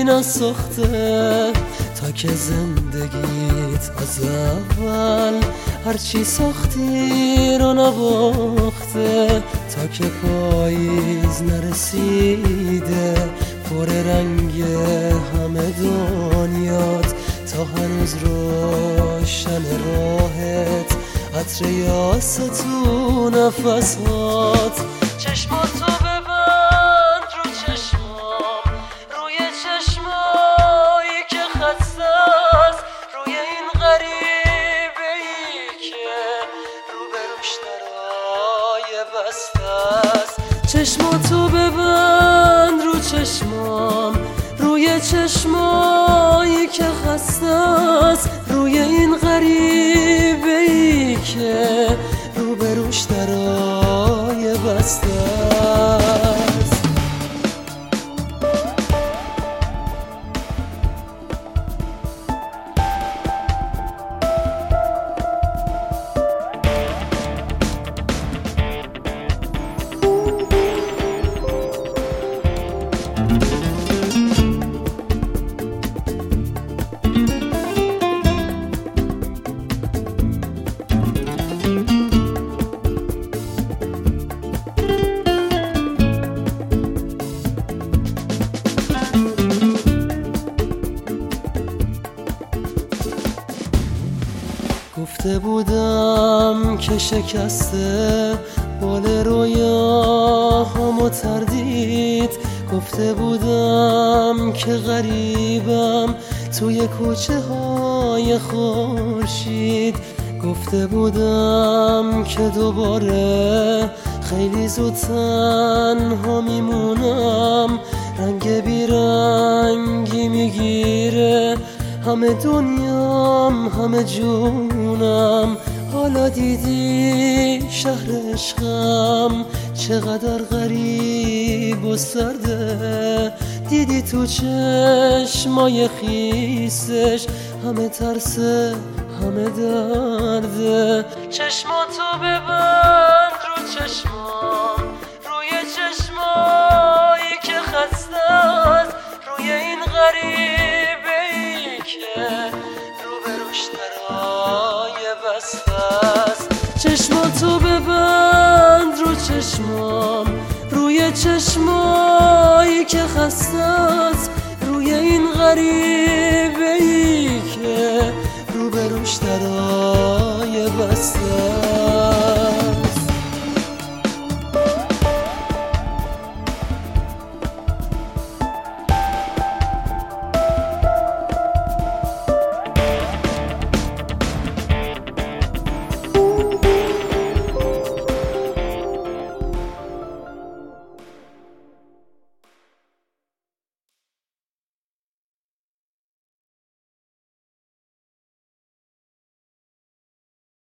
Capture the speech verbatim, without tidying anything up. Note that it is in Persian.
نساخته تا که زندگیت از اول هرچی ساختی رو نباخته، تا که پاییز نرسیده پر رنگ همه دنیات، تا هنوز روشن راهت عطر یاس تو نفسات. چشماتو ببند رو چشمام، روی چشمایی که خسته است، روی این غریبه ای که روبروش درای بسته است. چشماتو ببند رو چشمام، روی چشمایی که خسته است، روی این غریبه ای که روبروش درای بسته است. گفته بودم که شکسته بال رویاهامو تردید، گفته بودم که غریبم توی کوچه های خورشید، گفته بودم که دوباره خیلی زود تنها میمونم، رنگ بیرنگی میگیره همه دنیام همه جونم. حالا دیدی شهر عشقم چقدر غریب و سرده، دیدی تو چشمای خیسش همه ترسه همه درده. چشماتو ببند رو چشمام، روی چشمایی که خسته است، روی این غریبه ای که روبروش درای بسته است. چشماتو ببند رو چشمام، روی چشمایی که خسته است، روی این غریبه ای که روبروش درای بسته است.